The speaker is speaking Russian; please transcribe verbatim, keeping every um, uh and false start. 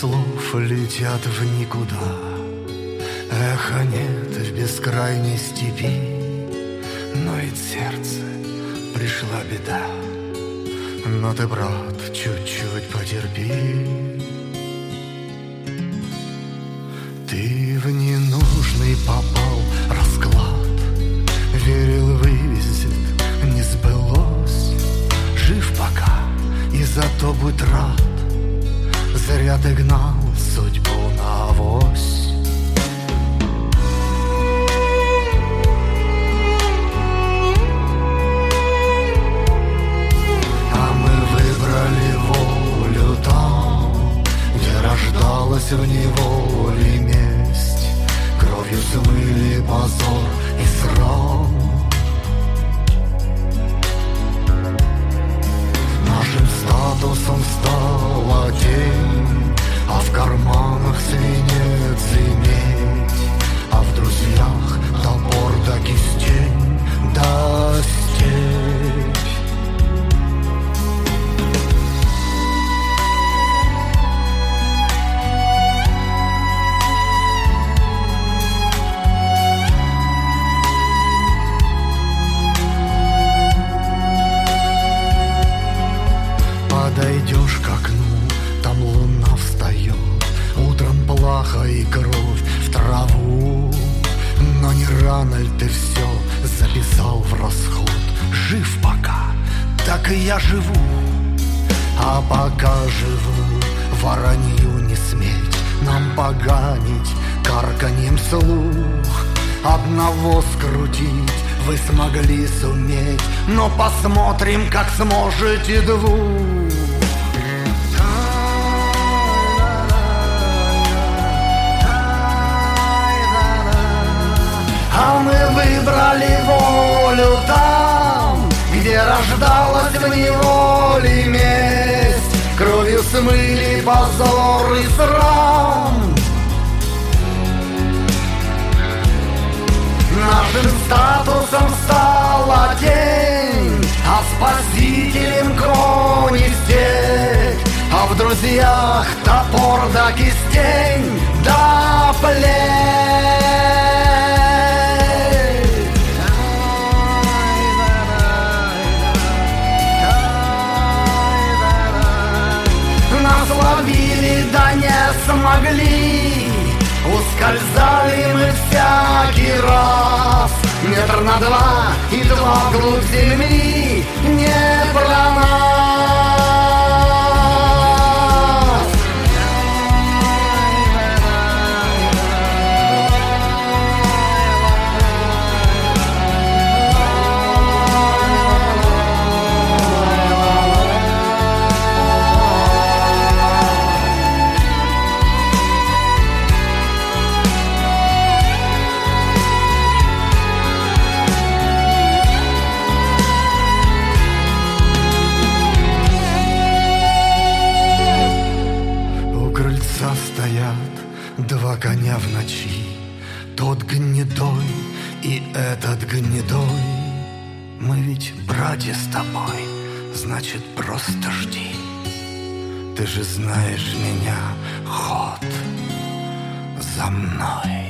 слов летят в никуда. Эха нет в бескрайней степи, но ведь сердце пришла беда. Но ты, брат, чуть-чуть потерпи. Ты в ненужный попал расклад, верил, вывезет, не сбылось. Жив пока, и зато будь рад, зря ты гнал судьбу на авось. Волю там, где рождалась в неволе месть, кровью смыли позор и срам. Нашим статусом стала тень, а в карманах свинец и медь, а в друзьях топор да кистень да степь. Подойдешь к окну, там луна встает, утром плаха и кровь в траву. Но не рано ли ты все записал в расход? Жив пока, так и я живу. А пока живу, воронью не сметь нам поганить карканьем слух. Одного скрутить вы смогли суметь, но посмотрим, как сможете двух. А мы выбрали волю там, где рождалась в неволе месть, кровью смыли позор и срам. Нашим статусом стала тень, а спасителем конь и степь, а в друзьях топор да кистень да плеть. Нас ловили, да не смогли, ускользали мы всякий раз. Метр на два и два вглубь земли не про нас. Стоят два коня в ночи, тот гнедой и этот гнедой. Мы ведь братья с тобой, значит, просто жди. Ты же знаешь меня, ход за мной.